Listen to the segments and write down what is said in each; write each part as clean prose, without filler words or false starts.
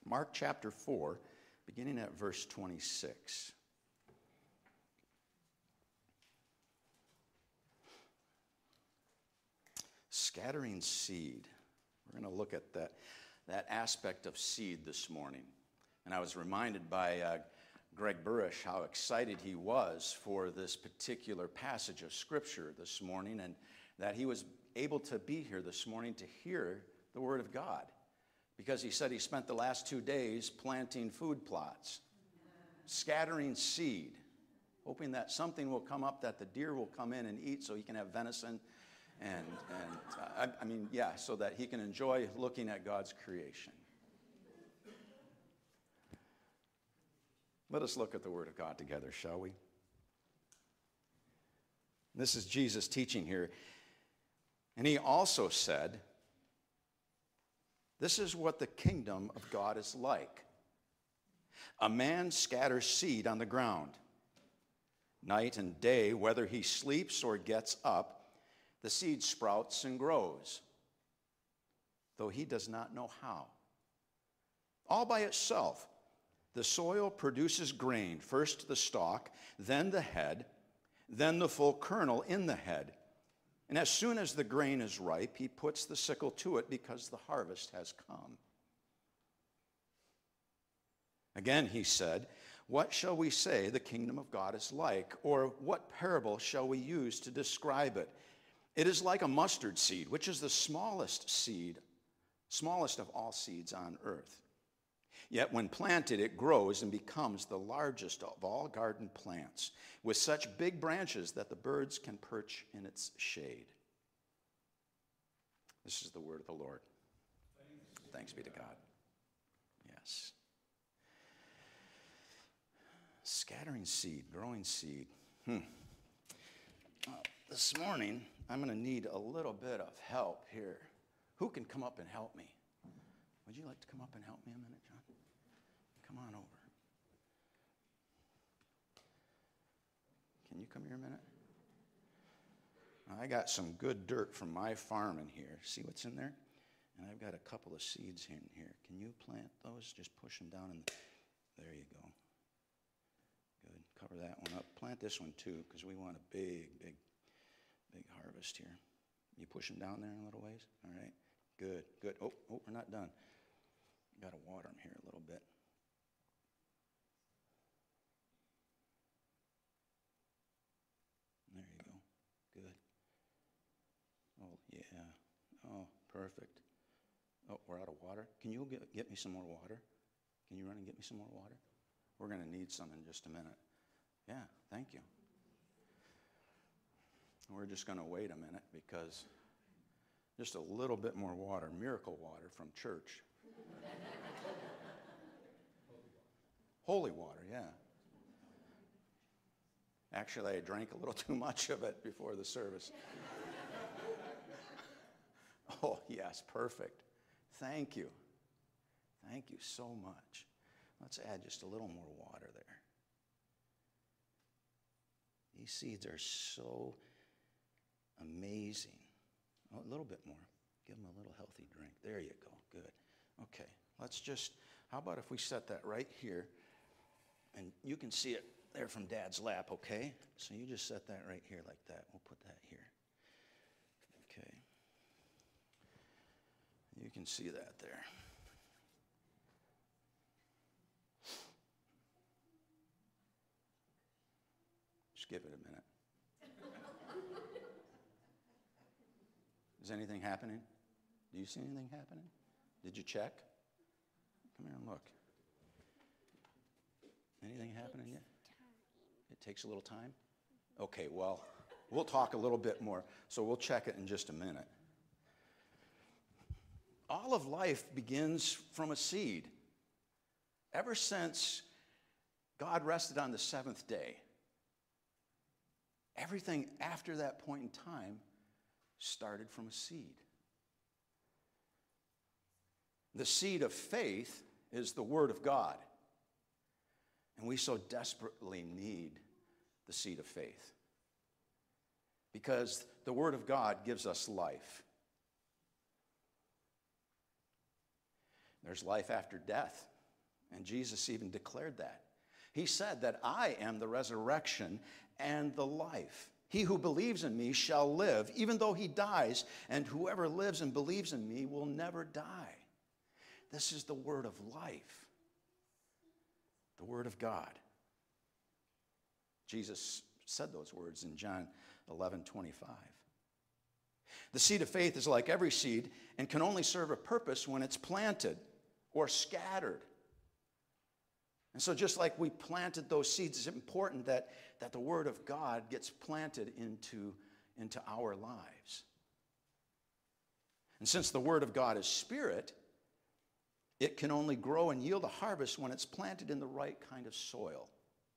Mark chapter 4, beginning at verse 26. Scattering seed. We're going to look at that aspect of seed this morning. And I was reminded by Greg Burrish how excited he was for this particular passage of Scripture this morning, and that he was able to be here this morning to hear the Word of God. Because he said he spent the last 2 days planting food plots, scattering seed, hoping that something will come up that the deer will come in and eat so he can have venison. So that he can enjoy looking at God's creation. Let us look at the Word of God together, shall we? This is Jesus teaching here. And he also said, "This is what the kingdom of God is like. A man scatters seed on the ground. Night and day, whether he sleeps or gets up, the seed sprouts and grows, though he does not know how. All by itself, the soil produces grain, first the stalk, then the head, then the full kernel in the head. And as soon as the grain is ripe, he puts the sickle to it because the harvest has come." Again he said, "What shall we say the kingdom of God is like? Or what parable shall we use to describe it? It is like a mustard seed, which is the smallest of all seeds on earth. Yet when planted, it grows and becomes the largest of all garden plants, with such big branches that the birds can perch in its shade." This is the word of the Lord. Thanks be to God. Yes. Scattering seed, growing seed. This morning, I'm going to need a little bit of help here. Who can come up and help me? Would you like to come up and help me a minute, John? Come on over. Can you come here a minute? I got some good dirt from my farm in here. See what's in there? And I've got a couple of seeds in here. Can you plant those? Just push them down. There you go. Good. Cover that one up. Plant this one too, because we want a big harvest here. You push them down there in a little ways? All right. Good. Oh, we're not done. Got to water them here a little bit. There you go. Good. Oh, yeah. Oh, perfect. Oh, we're out of water. Can you get me some more water? Can you run and get me some more water? We're going to need some in just a minute. Yeah, thank you. We're just going to wait a minute because just a little bit more water, miracle water from church. Holy water, yeah. Actually, I drank a little too much of it before the service. Oh, yes, perfect. Thank you. Thank you so much. Let's add just a little more water there. These seeds are so amazing. Oh, a little bit more. Give them a little healthy drink. There you go. Good. Okay. How about if we set that right here, and you can see it there from Dad's lap, okay? So you just set that right here like that. We'll put that here. Okay. You can see that there. Just give it a minute. Is anything happening? Do you see anything happening? Did you check? Come here and look. Anything happening yet? It takes a little time? Okay, well, we'll talk a little bit more, so we'll check it in just a minute. All of life begins from a seed. Ever since God rested on the seventh day, everything after that point in time started from a seed. The seed of faith is the Word of God. And we so desperately need the seed of faith. Because the Word of God gives us life. There's life after death. And Jesus even declared that. He said that I am the resurrection and the life. He who believes in me shall live, even though he dies, and whoever lives and believes in me will never die. This is the word of life, the word of God. Jesus said those words in John 11:25. The seed of faith is like every seed and can only serve a purpose when it's planted or scattered. And so just like we planted those seeds, it's important that the word of God gets planted into our lives. And since the word of God is spirit, it can only grow and yield a harvest when it's planted in the right kind of soil.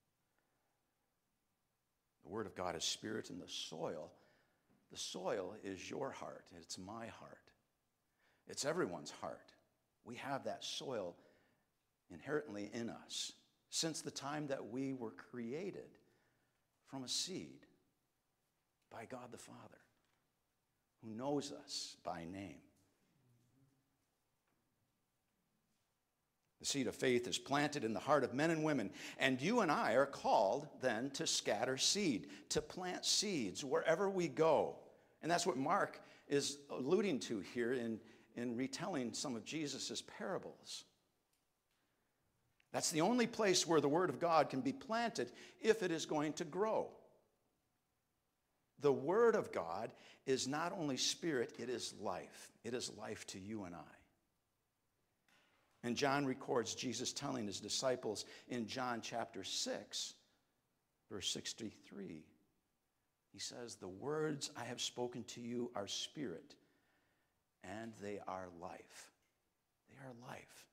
The word of God is spirit, and the soil is your heart. It's my heart. It's everyone's heart. We have that soil inherently in us since the time that we were created from a seed by God the Father, who knows us by name. The seed of faith is planted in the heart of men and women, and you and I are called then to scatter seed, to plant seeds wherever we go. And that's what Mark is alluding to here in retelling some of Jesus' parables. That's the only place where the word of God can be planted if it is going to grow. The word of God is not only spirit, it is life. It is life to you and I. And John records Jesus telling his disciples in John chapter 6, verse 63. He says, "The words I have spoken to you are spirit, and they are life." They are life.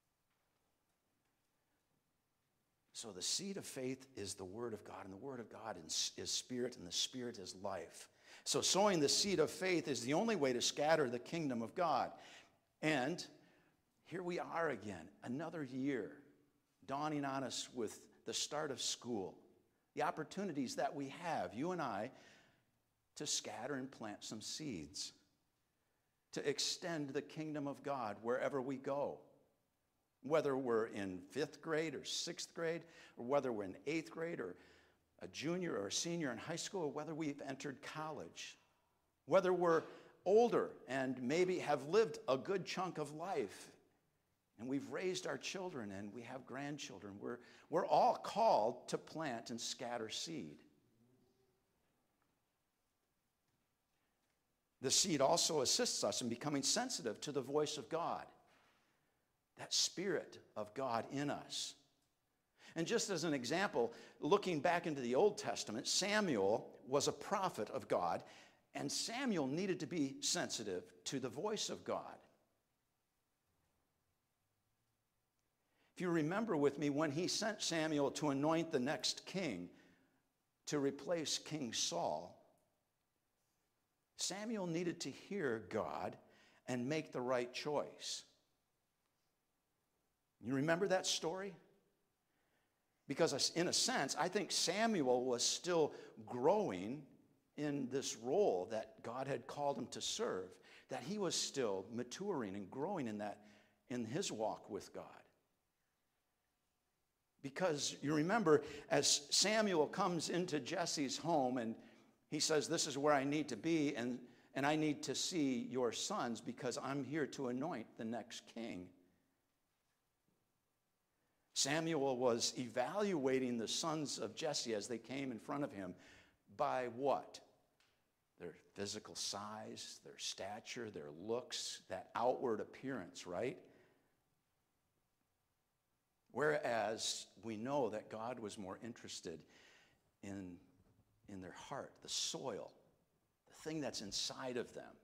So the seed of faith is the word of God, and the word of God is spirit, and the spirit is life. So sowing the seed of faith is the only way to scatter the kingdom of God. And here we are again, another year dawning on us with the start of school. The opportunities that we have, you and I, to scatter and plant some seeds, to extend the kingdom of God wherever we go. Whether we're in 5th grade or 6th grade, or whether we're in 8th grade or a junior or a senior in high school, or whether we've entered college, whether we're older and maybe have lived a good chunk of life, and we've raised our children and we have grandchildren, we're all called to plant and scatter seed. The seed also assists us in becoming sensitive to the voice of God, that Spirit of God in us. And just as an example, looking back into the Old Testament, Samuel was a prophet of God, and Samuel needed to be sensitive to the voice of God. If you remember with me, when he sent Samuel to anoint the next king to replace King Saul, Samuel needed to hear God and make the right choice. You remember that story? Because in a sense, I think Samuel was still growing in this role that God had called him to serve, that he was still maturing and growing in his walk with God. Because you remember, as Samuel comes into Jesse's home and he says, "This is where I need to be, and I need to see your sons because I'm here to anoint the next king." Samuel was evaluating the sons of Jesse as they came in front of him by what? Their physical size, their stature, their looks, that outward appearance, right? Whereas we know that God was more interested in their heart, the soil, the thing that's inside of them.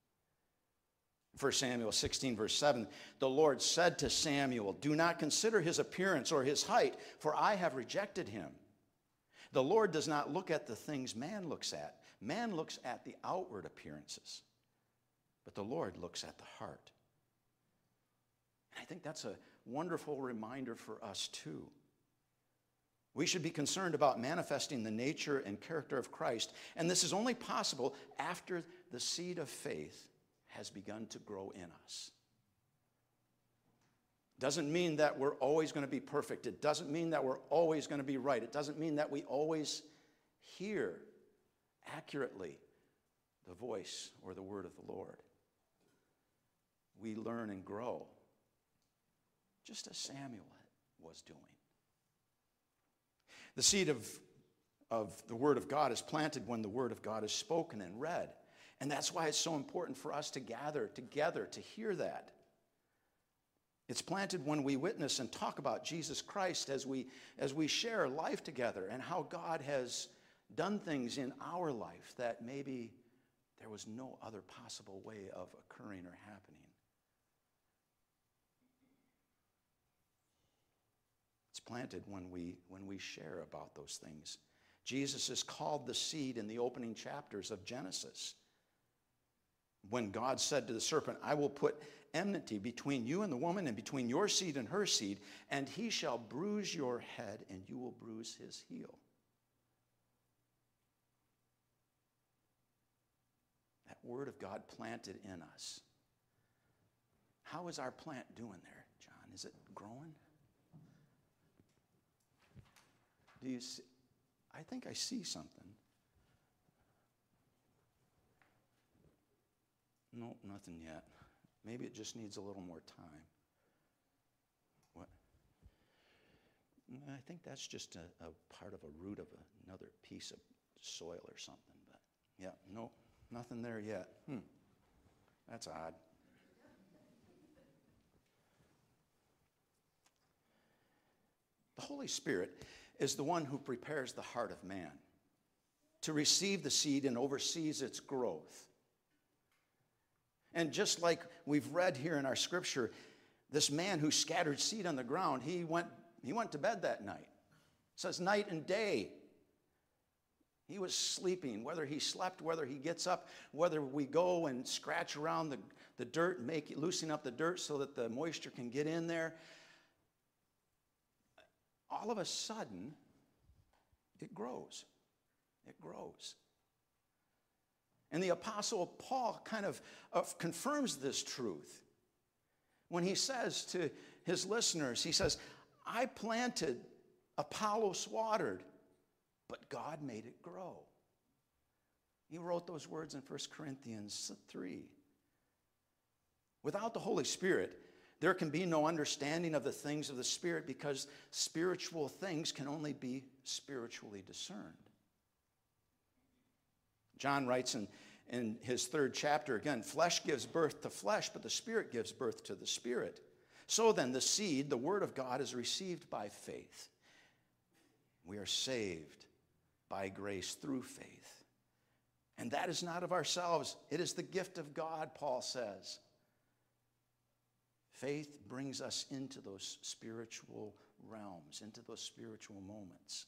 1 Samuel 16, verse 7, the Lord said to Samuel, "Do not consider his appearance or his height, for I have rejected him. The Lord does not look at the things man looks at. Man looks at the outward appearances, but the Lord looks at the heart." And I think that's a wonderful reminder for us too. We should be concerned about manifesting the nature and character of Christ, and this is only possible after the seed of faith has begun to grow in us. Doesn't mean that we're always going to be perfect. It doesn't mean that we're always going to be right. It doesn't mean that we always hear accurately the voice or the word of the Lord. We learn and grow, just as Samuel was doing. The seed of the Word of God is planted when the Word of God is spoken and read. And that's why it's so important for us to gather together to hear that. It's planted when we witness and talk about Jesus Christ as we share life together and how God has done things in our life that maybe there was no other possible way of occurring or happening. It's planted when we share about those things. Jesus is called the seed in the opening chapters of Genesis. When God said to the serpent, I will put enmity between you and the woman and between your seed and her seed, and he shall bruise your head and you will bruise his heel. That word of God planted in us. How is our plant doing there, John? Is it growing? Do you see? I think I see something. Nope, nothing yet. Maybe it just needs a little more time. What? I think that's just a part of a root of another piece of soil or something. But yeah, nope, nothing there yet. That's odd. The Holy Spirit is the one who prepares the heart of man to receive the seed and oversees its growth. And just like we've read here in our scripture, this man who scattered seed on the ground, he went to bed that night. It says night and day. He was sleeping, whether he slept, whether he gets up, whether we go and scratch around the dirt and loosen up the dirt so that the moisture can get in there. All of a sudden, it grows. It grows. And the Apostle Paul kind of confirms this truth when he says to his listeners, he says, I planted, Apollos watered, but God made it grow. He wrote those words in 1 Corinthians 3. Without the Holy Spirit, there can be no understanding of the things of the Spirit because spiritual things can only be spiritually discerned. John writes in his 3rd chapter, again, flesh gives birth to flesh, but the Spirit gives birth to the Spirit. So then the seed, the Word of God, is received by faith. We are saved by grace through faith. And that is not of ourselves. It is the gift of God, Paul says. Faith brings us into those spiritual realms, into those spiritual moments.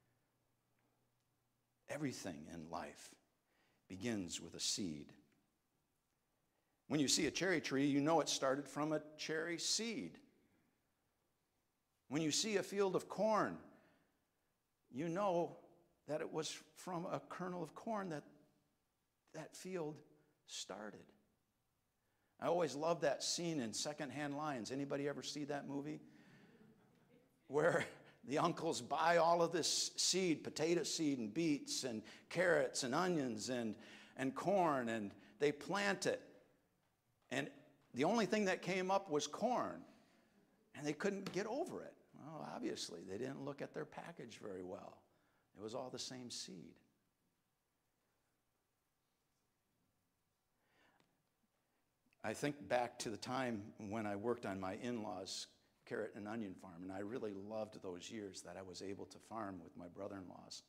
Everything in life begins with a seed. When you see a cherry tree, you know it started from a cherry seed. When you see a field of corn, you know that it was from a kernel of corn that field started. I always love that scene in Secondhand Lions. Anybody ever see that movie? Where the uncles buy all of this seed, potato seed and beets and carrots and onions and corn, and they plant it. And the only thing that came up was corn, and they couldn't get over it. Well, obviously, they didn't look at their package very well. It was all the same seed. I think back to the time when I worked on my in-laws' carrot and onion farm, and I really loved those years that I was able to farm with my brother-in-laws.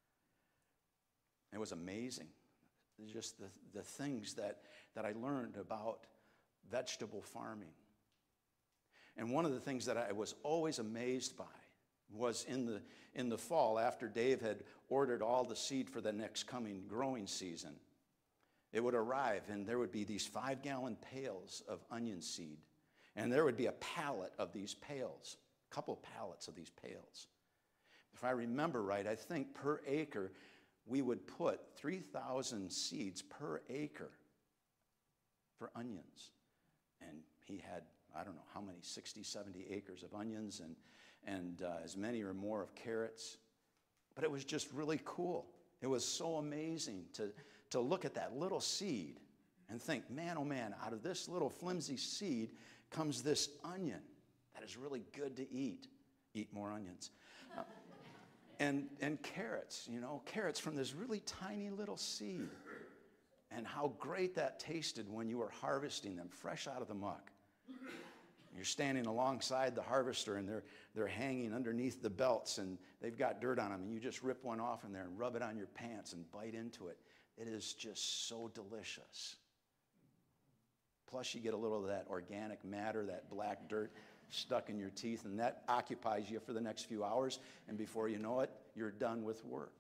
It was amazing, just the things that I learned about vegetable farming. And one of the things that I was always amazed by was in the fall, after Dave had ordered all the seed for the next coming growing season, it would arrive, and there would be these 5-gallon pails of onion seed. And there would be a pallet of these pails, a couple pallets of these pails. If I remember right, I think per acre, we would put 3,000 seeds per acre for onions. And he had I don't know how many, 60, 70 acres of onions and as many or more of carrots. But it was just really cool. It was so amazing to look at that little seed and think, man, oh man, out of this little flimsy seed comes this onion that is really good to eat. Eat more onions. And carrots, carrots from this really tiny little seed. And how great that tasted when you were harvesting them fresh out of the muck. You're standing alongside the harvester and they're hanging underneath the belts and they've got dirt on them and you just rip one off in there and rub it on your pants and bite into it. It is just so delicious. Plus you get a little of that organic matter, that black dirt stuck in your teeth, and that occupies you for the next few hours, and before you know it, you're done with work.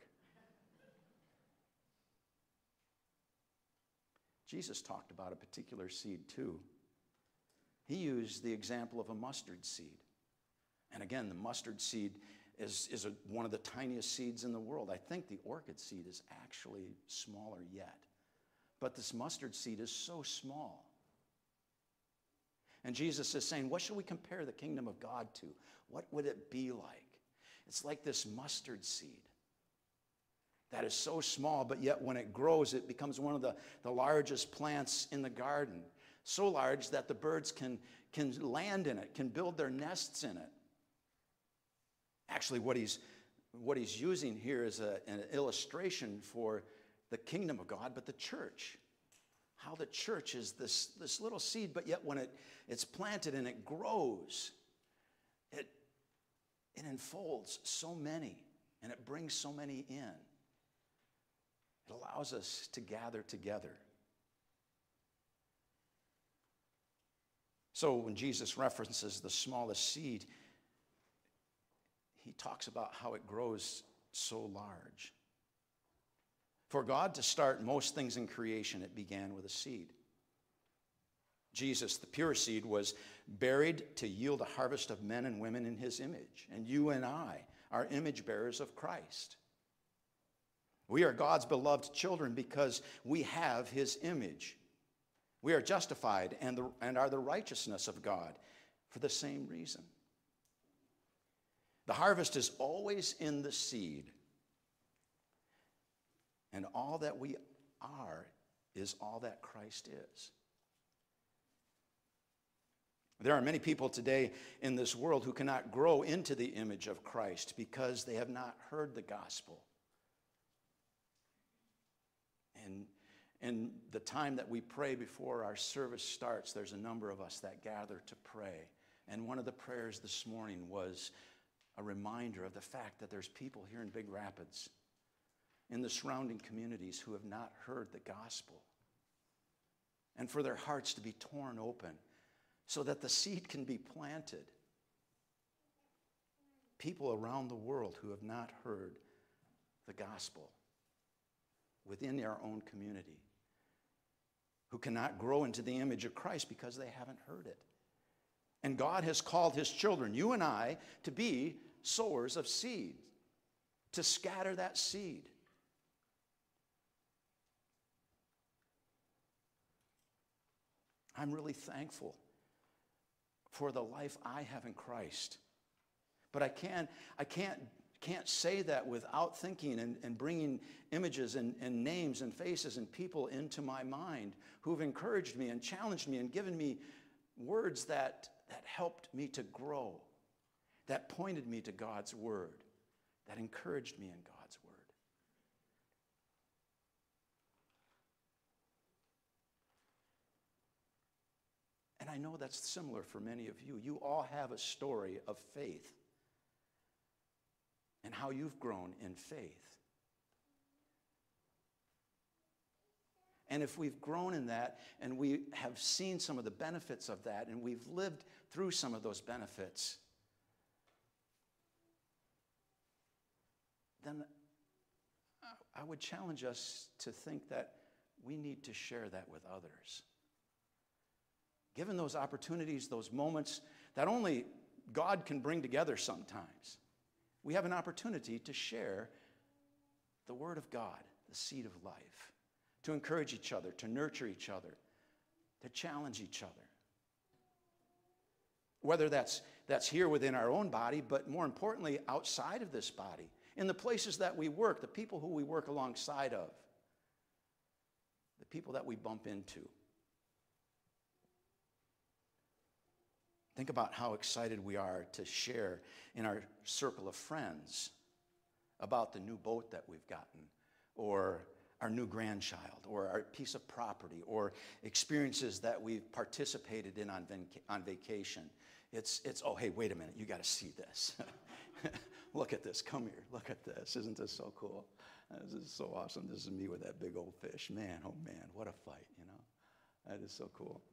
Jesus talked about a particular seed too. He used the example of a mustard seed. And again, the mustard seed is one of the tiniest seeds in the world. I think the orchid seed is actually smaller yet. But this mustard seed is so small. And Jesus is saying, what should we compare the kingdom of God to? What would it be like? It's like this mustard seed that is so small, but yet when it grows, it becomes one of the largest plants in the garden. So large that the birds can land in it, can build their nests in it. Actually, what he's using here is an illustration for the kingdom of God, but the church. How the church is this little seed, but yet when it's planted and it grows, it enfolds so many, and it brings so many in. It allows us to gather together. So when Jesus references the smallest seed, he talks about how it grows so large. For God to start most things in creation, it began with a seed. Jesus, the pure seed, was buried to yield a harvest of men and women in his image. And you and I are image bearers of Christ. We are God's beloved children because we have his image. We are justified and are the righteousness of God for the same reason. The harvest is always in the seed. And all that we are is all that Christ is. There are many people today in this world who cannot grow into the image of Christ because they have not heard the gospel. And in the time that we pray before our service starts, there's a number of us that gather to pray. And one of the prayers this morning was a reminder of the fact that there's people here in Big Rapids, in the surrounding communities, who have not heard the gospel. And for their hearts to be torn open so that the seed can be planted. People around the world who have not heard the gospel within our own community, who cannot grow into the image of Christ because they haven't heard it. And God has called his children, you and I, to be sowers of seed, to scatter that seed. I'm really thankful for the life I have in Christ. But I can't say that without thinking and bringing images and names and faces and people into my mind who've encouraged me and challenged me and given me words that helped me to grow, that pointed me to God's word, that encouraged me in God's word. And I know that's similar for many of you. You all have a story of faith and how you've grown in faith. And if we've grown in that and we have seen some of the benefits of that and we've lived through some of those benefits, then I would challenge us to think that we need to share that with others. Given those opportunities, those moments that only God can bring together sometimes, we have an opportunity to share the Word of God, the seed of life, to encourage each other, to nurture each other, to challenge each other. Whether that's here within our own body, but more importantly, outside of this body, in the places that we work, the people who we work alongside of, the people that we bump into. Think about how excited we are to share in our circle of friends about the new boat that we've gotten, or our new grandchild, or our piece of property, or experiences that we've participated in on vacation. It's oh, hey, wait a minute, you got to see this. Look at this, come here, look at this. Isn't this so cool? This is so awesome. This is me with that big old fish. Man, oh man, what a fight, you know. That is so cool.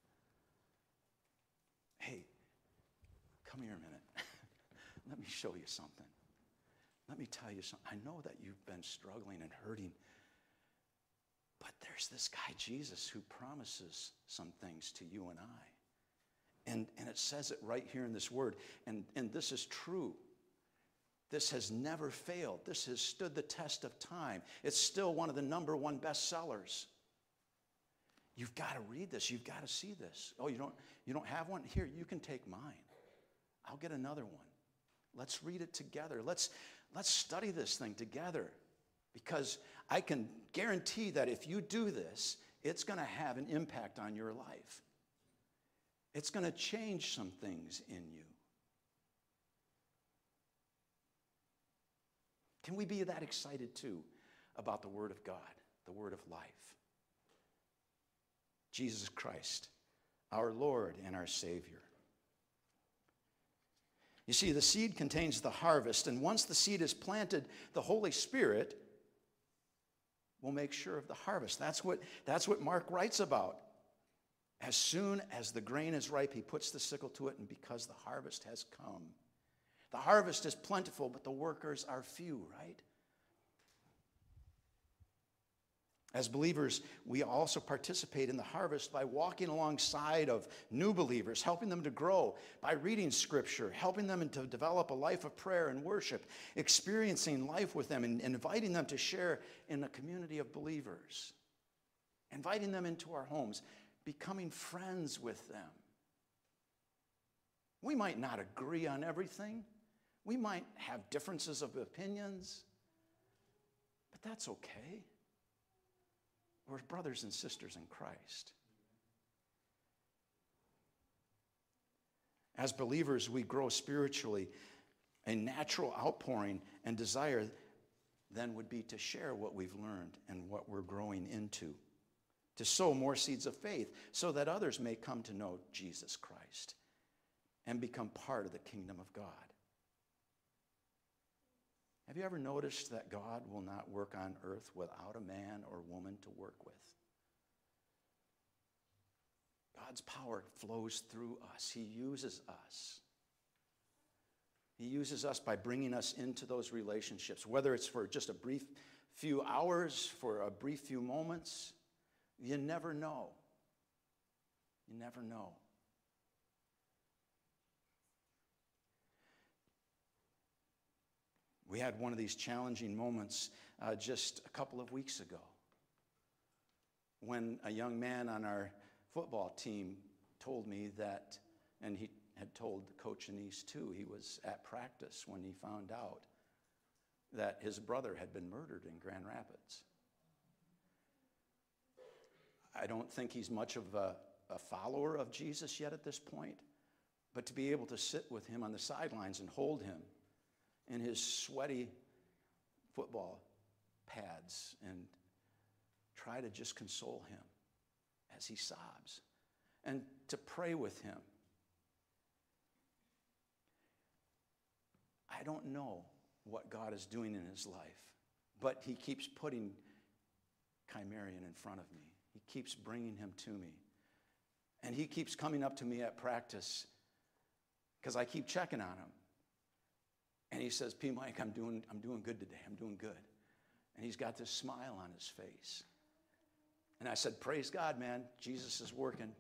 Hey, come here a minute. Let me show you something. Let me tell you something. I know that you've been struggling and hurting, but there's this guy, Jesus, who promises some things to you and I. And it says it right here in this word. And this is true. This has never failed. This has stood the test of time. It's still one of the #1 bestsellers. You've got to read this. You've got to see this. Oh, you don't have one? Here, you can take mine. I'll get another one. Let's read it together. Let's study this thing together. Because I can guarantee that if you do this, it's going to have an impact on your life. It's going to change some things in you. Can we be that excited too about the Word of God, the Word of life? Jesus Christ, our Lord and our Savior. You see, the seed contains the harvest, and once the seed is planted, the Holy Spirit will make sure of the harvest. That's what Mark writes about. As soon as the grain is ripe, he puts the sickle to it, and because the harvest has come. The harvest is plentiful, but the workers are few, right? As believers, we also participate in the harvest by walking alongside of new believers, helping them to grow, by reading Scripture, helping them to develop a life of prayer and worship, experiencing life with them, and inviting them to share in a community of believers, inviting them into our homes, becoming friends with them. We might not agree on everything. We might have differences of opinions, but that's okay. We're brothers and sisters in Christ. As believers, we grow spiritually. A natural outpouring and desire then would be to share what we've learned and what we're growing into, to sow more seeds of faith so that others may come to know Jesus Christ and become part of the kingdom of God. Have you ever noticed that God will not work on earth without a man or woman to work with? God's power flows through us. He uses us. He uses us by bringing us into those relationships, whether it's for just a brief few hours, for a brief few moments. You never know. You never know. We had one of these challenging moments just a couple of weeks ago when a young man on our football team told me that, and he had told Coach Anise too, he was at practice when he found out that his brother had been murdered in Grand Rapids. I don't think he's much of a follower of Jesus yet at this point, but to be able to sit with him on the sidelines and hold him in his sweaty football pads and try to just console him as he sobs and to pray with him. I don't know what God is doing in his life, but he keeps putting Chimerian in front of me. He keeps bringing him to me. And he keeps coming up to me at practice because I keep checking on him. And he says, P. Mike, I'm doing good today. I'm doing good. And he's got this smile on his face. And I said, praise God, man. Jesus is working.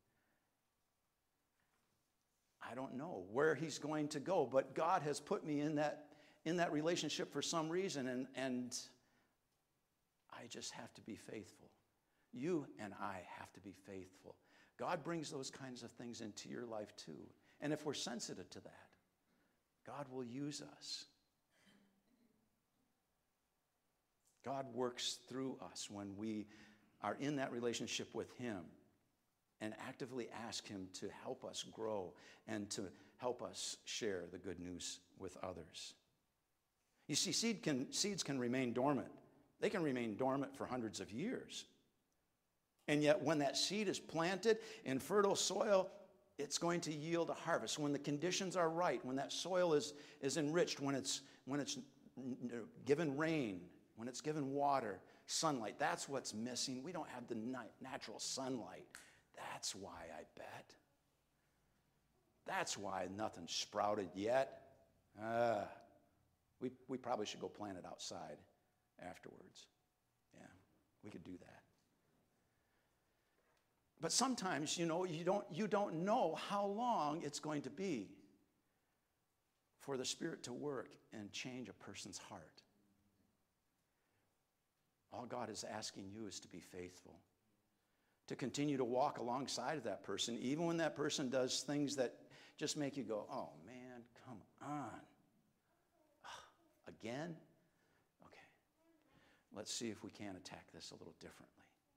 I don't know where he's going to go, but God has put me in that relationship for some reason, and I just have to be faithful. You and I have to be faithful. God brings those kinds of things into your life too. And if we're sensitive to that, God will use us. God works through us when we are in that relationship with him and actively ask him to help us grow and to help us share the good news with others. You see, seeds can remain dormant. They can remain dormant for hundreds of years. And yet when that seed is planted in fertile soil, it's going to yield a harvest. When the conditions are right, when that soil is enriched, when it's given rain, when it's given water, sunlight, that's what's missing. We don't have the natural sunlight. That's why, I bet. That's why nothing's sprouted yet. We probably should go plant it outside afterwards. Yeah, we could do that. But sometimes, you don't know how long it's going to be for the Spirit to work and change a person's heart. All God is asking you is to be faithful, to continue to walk alongside of that person, even when that person does things that just make you go, oh man, come on. Again? Okay. Let's see if we can attack this a little differently.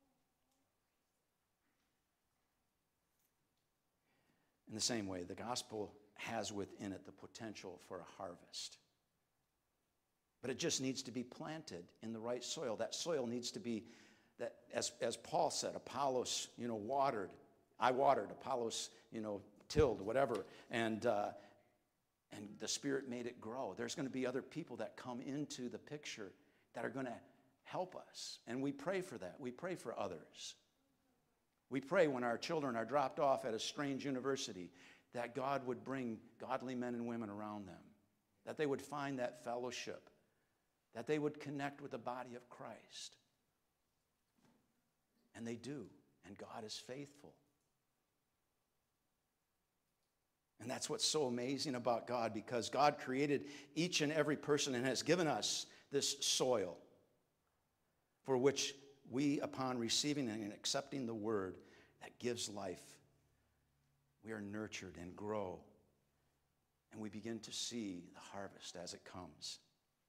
In the same way, the gospel has within it the potential for a harvest. But it just needs to be planted in the right soil. That soil needs to be, that as Paul said, Apollos, watered. I watered, Apollos, tilled, whatever. And the Spirit made it grow. There's going to be other people that come into the picture that are going to help us. And we pray for that. We pray for others. We pray when our children are dropped off at a strange university that God would bring godly men and women around them, that they would find that fellowship, that they would connect with the body of Christ. And they do, and God is faithful. And that's what's so amazing about God, because God created each and every person and has given us this soil for which we, upon receiving and accepting the word that gives life, we are nurtured and grow, and we begin to see the harvest as it comes.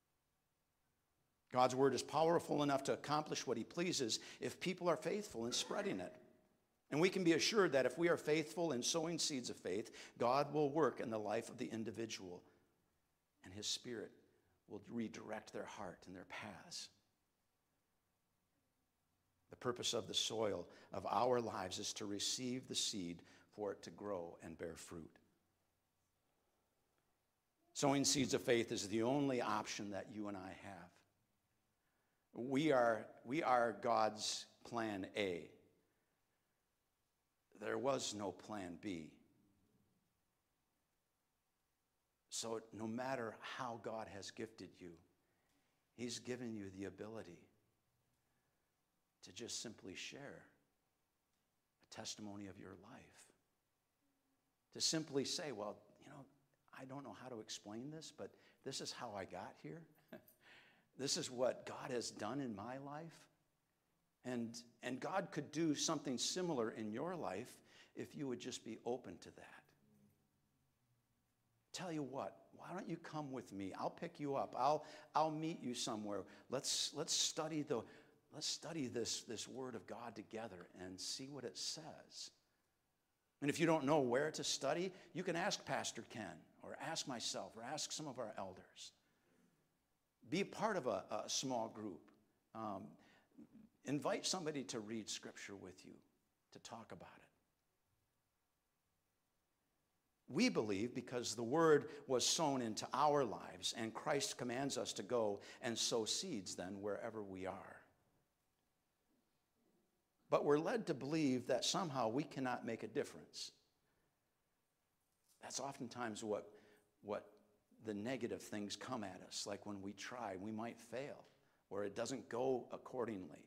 God's word is powerful enough to accomplish what he pleases if people are faithful in spreading it. And we can be assured that if we are faithful in sowing seeds of faith, God will work in the life of the individual, and his Spirit will redirect their heart and their paths. The purpose of the soil of our lives is to receive the seed for it to grow and bear fruit. Sowing seeds of faith is the only option that you and I have. We are God's plan A. There was no plan B. So no matter how God has gifted you, he's given you the ability to just simply share a testimony of your life. To simply say, well, I don't know how to explain this, but this is how I got here. This is what God has done in my life. And God could do something similar in your life if you would just be open to that. Tell you what, why don't you come with me? I'll pick you up. I'll meet you somewhere. Let's study this word of God together and see what it says. And if you don't know where to study, you can ask Pastor Ken or ask myself or ask some of our elders. Be a part of a small group. Invite somebody to read Scripture with you, to talk about it. We believe because the word was sown into our lives, and Christ commands us to go and sow seeds then wherever we are. But we're led to believe that somehow we cannot make a difference. That's oftentimes what the negative things come at us, like when we try, we might fail, or it doesn't go accordingly.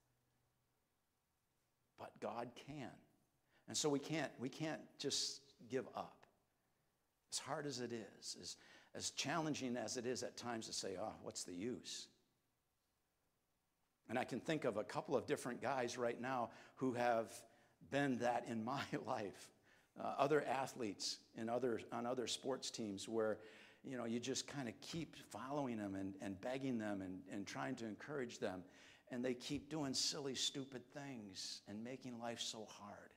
But God can. And so we can't just give up. As hard as it is, as challenging as it is at times to say, what's the use? And I can think of a couple of different guys right now who have been that in my life, other athletes on other sports teams where, you just kind of keep following them and begging them and trying to encourage them. And they keep doing silly, stupid things and making life so hard.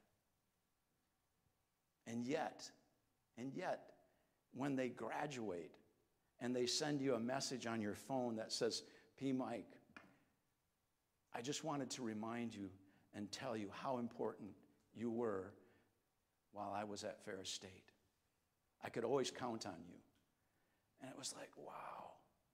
And yet, when they graduate and they send you a message on your phone that says, P. Mike, I just wanted to remind you and tell you how important you were while I was at Ferris State. I could always count on you. And it was like, wow.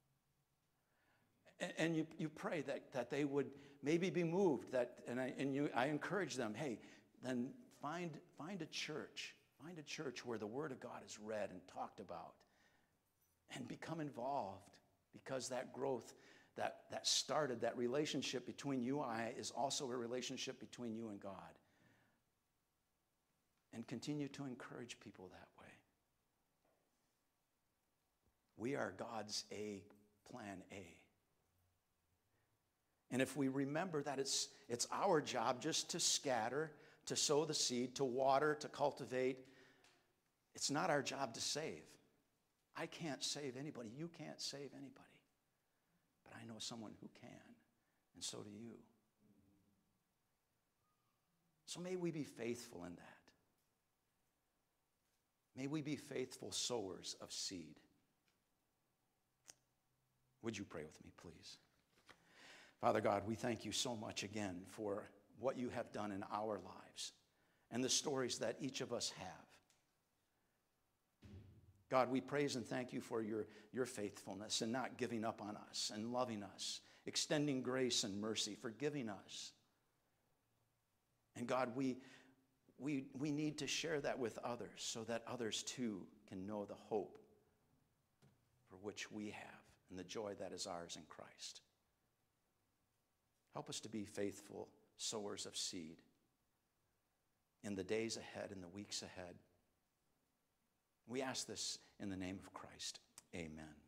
And you pray that they would maybe be moved, I encourage them, hey, then find a church. Find a church where the Word of God is read and talked about, and become involved, because that growth that started, that relationship between you and I, is also a relationship between you and God. And continue to encourage people that way. We are God's plan A. And if we remember that it's our job just to scatter, to sow the seed, to water, to cultivate, it's not our job to save. I can't save anybody. You can't save anybody. But I know someone who can, and so do you. So may we be faithful in that. May we be faithful sowers of seed. Would you pray with me, please? Father God, we thank you so much again for what you have done in our lives and the stories that each of us have. God, we praise and thank you for your faithfulness and not giving up on us and loving us, extending grace and mercy, forgiving us. And God, we need to share that with others so that others too can know the hope for which we have and the joy that is ours in Christ. Help us to be faithful sowers of seed in the days ahead, in the weeks ahead. We ask this in the name of Christ. Amen.